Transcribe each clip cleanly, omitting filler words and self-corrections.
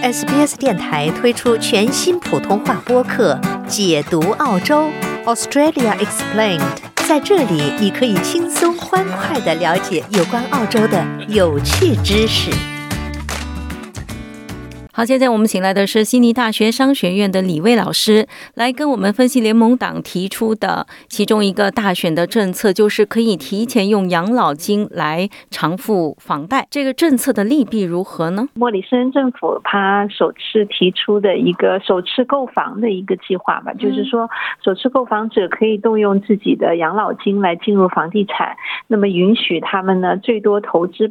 SBS 电台推出全新普通话播客《解读澳洲 Australia Explained》，在这里你可以轻松欢快地了解有关澳洲的有趣知识。 好，现在我们请来的是悉尼大学商学院的李卫老师，来跟我们分析联盟党提出的其中一个大选的政策，就是可以提前用养老金来偿付房贷。这个政策的利弊如何呢？ 莫里森政府他首次提出的一个首次购房的一个计划吧，就是说首次购房者可以动用自己的养老金来进入房地产，那么允许他们呢最多投资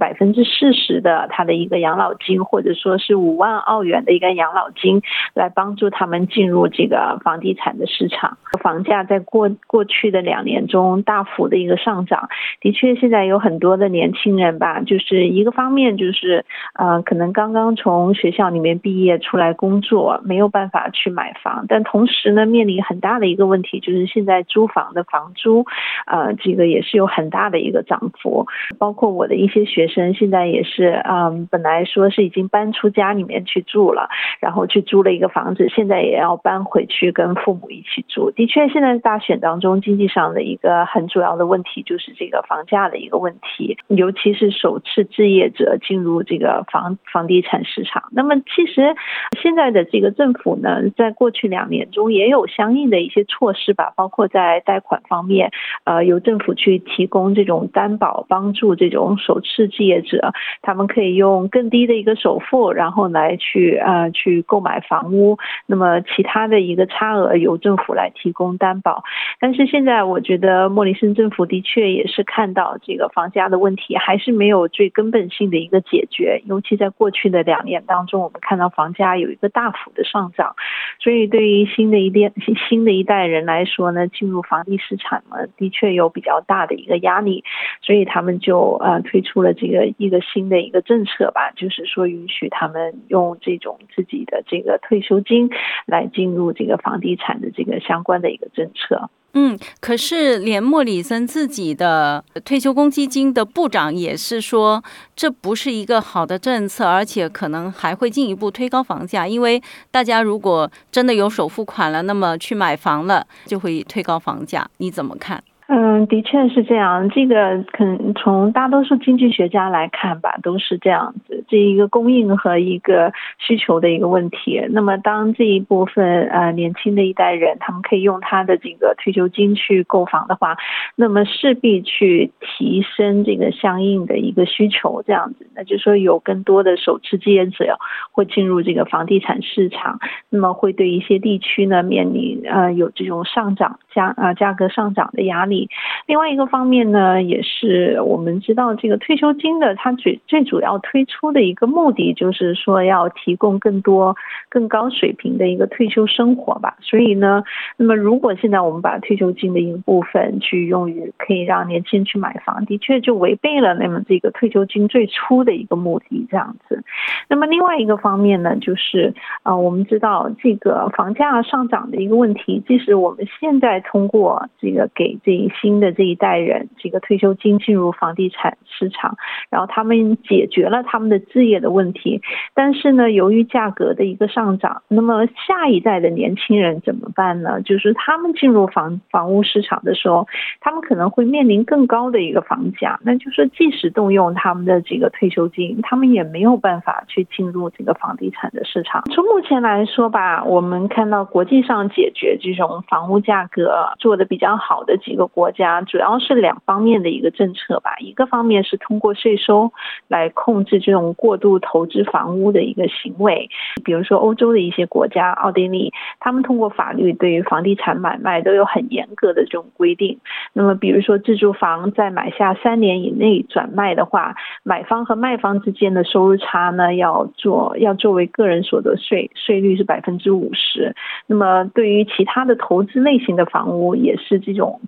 40%的他的一个养老金，或者说是5万澳元的一个养老金，来帮助他们进入这个房地产的市场。房价在过去的2年中大幅的一个上涨，的确现在有很多的年轻人吧，就是一个方面就是可能刚刚从学校里面毕业出来工作，没有办法去买房，但同时呢面临很大的一个问题，就是现在租房的房租这个也是有很大的一个涨幅。包括我的一些学生现在也是本来说是已经搬出家里面去住了，然后去租了一个房子，现在也要搬回去跟父母一起住。的确现在大选当中经济上的一个很主要的问题就是这个房价的一个问题，尤其是首次置业者进入这个房地产市场。那么其实现在的这个政府呢，在过去2年中也有相应的一些措施吧，包括在贷款方面由政府去提供这种担保，帮助这种首次置业者，他们可以用更低的一个首付，然后来去购买房屋，那么其他的一个差额由政府来提供担保。但是现在我觉得莫里森政府的确也是看到这个房价的问题还是没有最根本性的一个解决，尤其在过去的2年当中，我们看到房价有一个大幅的上涨，所以对于新的一代人来说呢，进入房地市场呢的确有比较大的一个压力，所以他们就推出了这个一个新的一个政策吧，就是说允许他们用这种自己的这个退休金来进入这个房地产的这个相关的一个政策。 可是连莫里森自己的退休公积金的部长也是说，这不是一个好的政策，而且可能还会进一步推高房价，因为大家如果真的有首付款了，那么去买房了就会推高房价，你怎么看？ 的确是这样，这个可能从大多数经济学家来看吧，都是这样子，这一个供应和一个需求的一个问题。那么当这一部分年轻的一代人，他们可以用他的这个退休金去购房的话，那么势必去提升这个相应的一个需求，这样子，那就是说有更多的首次置业者会进入这个房地产市场，那么会对一些地区呢面临有这种价格上涨的压力。另外一个方面呢，也是我们知道这个退休金的它最主要推出的一个目的，就是说要提供更高水平的一个退休生活吧。所以呢，那么如果现在我们把退休金的一个部分去用于可以让年轻人去买房，的确就违背了那么这个退休金最初的一个目的这样子。那么另外一个方面呢，就是我们知道这个房价上涨的一个问题，即使我们现在通过这个给新的这一代人这个退休金进入房地产市场，然后他们解决了他们的置业的问题，但是呢由于价格的一个上涨，那么下一代的年轻人怎么办呢？就是他们进入房屋市场的时候，他们可能会面临更高的一个房价，那就是即使动用他们的这个退休金，他们也没有办法去进入这个房地产的市场。从目前来说吧，我们看到国际上解决这种房屋价格做的比较好的几个国家，主要是2方面的一个政策吧。一个方面是通过税收来控制这种过度投资房屋的一个行为，比如说欧洲的一些国家，奥地利，他们通过法律对于房地产买卖都有很严格的这种规定。那么比如说自住房在买下3年以内转卖的话，买方和卖方之间的收入差呢要作为个人所得税，税率是50%。那么对于其他的投资类型的房屋也是这种短期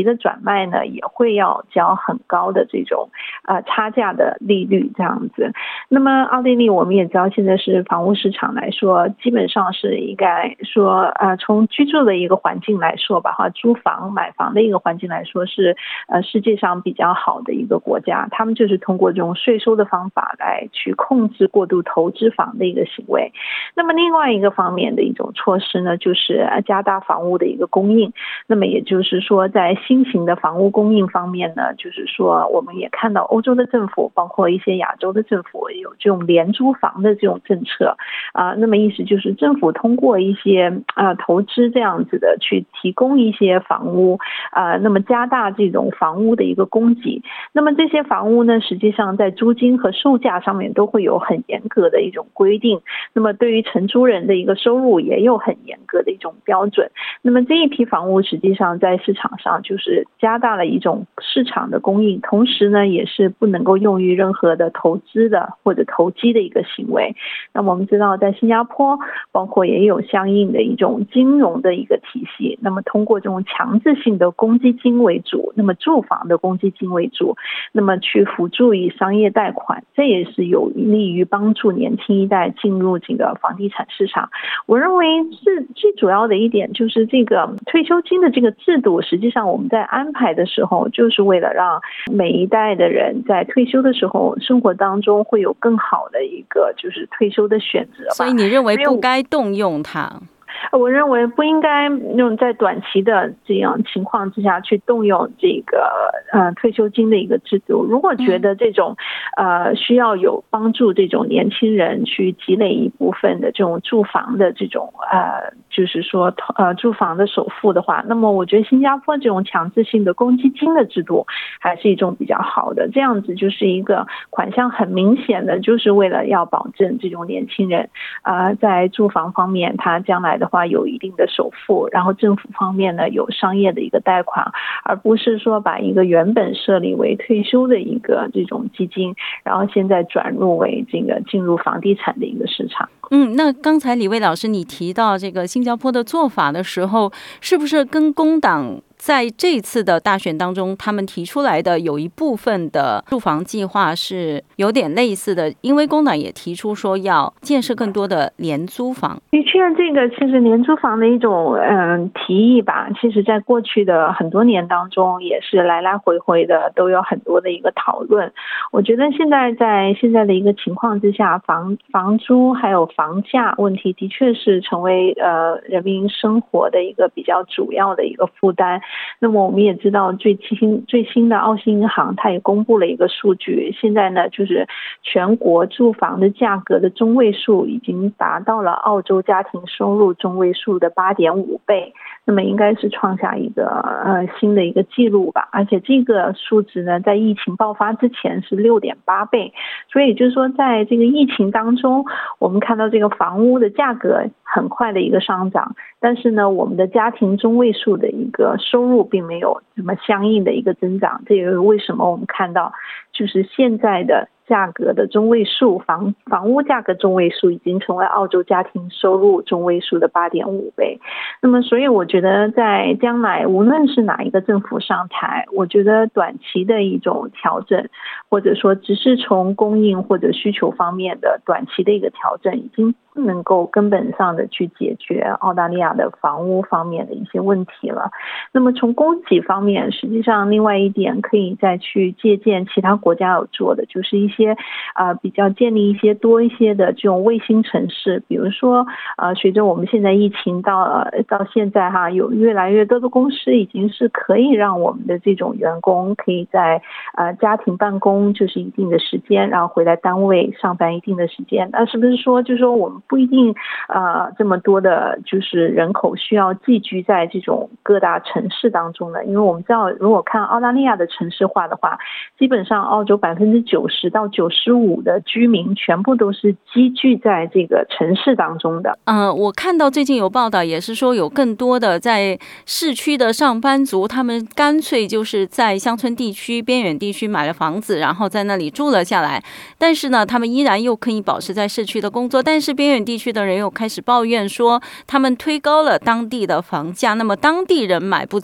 期的转卖呢，也会要交很高的这种差价的利率这样子。那么奥地利我们也知道，现在是房屋市场来说，基本上是应该说从居住的一个环境来说吧，租房买房的一个环境来说，是世界上比较好的一个国家。他们就是通过这种税收的方法来去控制过度投资房的一个行为。那么另外一个方面的一种措施呢，就是加大房屋的一个供应。那么也就是说，在新型的房屋供应方面呢，就是说我们也看到欧洲的政府，包括一些亚洲的政府有这种廉租房的这种政策那么意思就是政府通过一些投资这样子的去提供一些房屋那么加大这种房屋的一个供给。那么这些房屋呢，实际上在租金和售价上面都会有很严格的一种规定，那么对于承租人的一个收入也有很严格的一种标准。那么这一批房屋实际上在市场上就是加大了一种市场的供应，同时呢也是不能够用于任何的投资的或者投机的一个行为。那么我们知道在新加坡包括也有相应的一种金融的一个体系，那么通过这种强制性的公积金为主，那么住房的公积金为主，那么去辅助以商业贷款，这也是有利于帮助年轻一代进入这个房地产市场。我认为是最主要的一点就是这个退休金的这个制度，实际上我们在安排的时候就是为了让每一代的人在退休的时候生活当中会有更好的一个就是退休的选择吧。 所以你认为不该动用它？ 我认为不应该用在短期的这样情况之下去动用这个退休金的一个制度。如果觉得这种需要有帮助这种年轻人去积累一部分的这种住房的这种就是说住房的首付的话，那么我觉得新加坡这种强制性的公积金的制度还是一种比较好的。这样子就是一个款项很明显的就是为了要保证这种年轻人在住房方面他将来的话有一定的首付，然后政府方面呢有商业的一个贷款，而不是说把一个原本设立为退休的一个这种基金，然后现在转入为这个进入房地产的一个市场。 那刚才李薇老师你提到这个新加坡的做法的时候，是不是跟工党在这次的大选当中他们提出来的有一部分的住房计划是有点类似的？因为工党也提出说要建设更多的廉租房。 的确这个其实廉租房的一种提议吧，其实在过去的很多年当中也是来来回回的都有很多的一个讨论。我觉得现在在现在的一个情况之下，房租还有房价问题的确是成为人民生活的一个比较主要的一个负担。那么我们也知道最新的澳新银行它也公布了一个数据，现在呢就是全国住房的价格的中位数已经达到了澳洲家庭收入中位数的 8.5 倍，那么应该是创下一个新的一个记录吧。而且这个数值呢在疫情爆发之前是 6.8 倍，所以就是说在这个疫情当中我们看到这个房屋的价格很快的一个上涨，但是呢我们的家庭中位数的一个收入并没有这么相应的一个增长。这也是为什么我们看到就是现在的价格的中位数房屋价格中位数已经成为澳洲家庭收入中位数的 8.5 倍。那么所以我觉得在将来无论是哪一个政府上台，我觉得短期的一种调整或者说只是从供应或者需求方面的短期的一个调整已经不能够根本上的去解决澳大利亚的房屋方面的一些问题了。那么从供给方面，实际上另外一点可以再去借鉴其他国家有做的，就是一些比较建立一些多一些的这种卫星城市。比如说随着我们现在疫情到现在有越来越多的公司已经是可以让我们的这种员工可以在家庭办公就是一定的时间，然后回来单位上班一定的时间。那是不是说就是说我们不一定这么多的就是人口需要寄居在这种各大城市当中呢？因为我们知道如果看澳大利亚的城市化的话，基本上澳洲90%到95%的居民全部都是集聚在这个城市当中的。 我看到最近有报道也是说有更多的在市区的上班族，他们干脆就是在乡村地区边远地区买了房子，然后在那里住了下来，但是呢他们依然又可以保持在市区的工作，但是边远地区的人又开始抱怨说他们推高了当地的房价，那么当地人买不起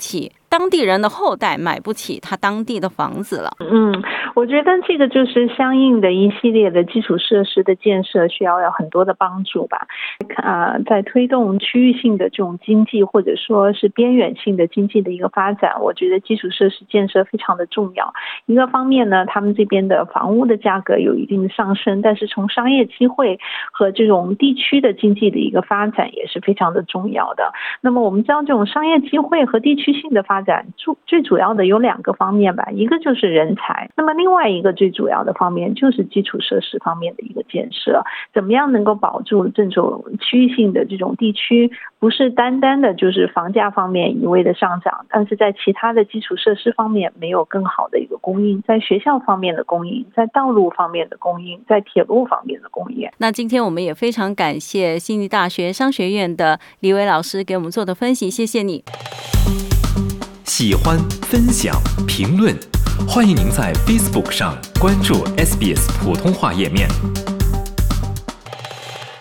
当地人的后代买不起他当地的房子了。 我觉得这个就是相应的一系列的基础设施的建设需要有很多的帮助吧。在推动区域性的这种经济或者说是边缘性的经济的一个发展，我觉得基础设施建设非常的重要。一个方面呢，他们这边的房屋的价格有一定的上升，但是从商业机会和这种地区的经济的一个发展也是非常的重要的。那么我们知道这种商业机会和地区性的发展最主要的有2个方面吧，一个就是人才，那么另外一个最主要的方面就是基础设施方面的一个建设，怎么样能够保住这种区域性的这种地区，不是单单的就是房价方面一味的上涨，但是在其他的基础设施方面没有更好的一个供应，在学校方面的供应，在道路方面的供应，在铁路方面的供应。 那今天我们也非常感谢悉尼大学商学院的李伟老师给我们做的分析，谢谢你。 喜欢、分享、评论，欢迎您在 Facebook 上关注 SBS 普通话页面。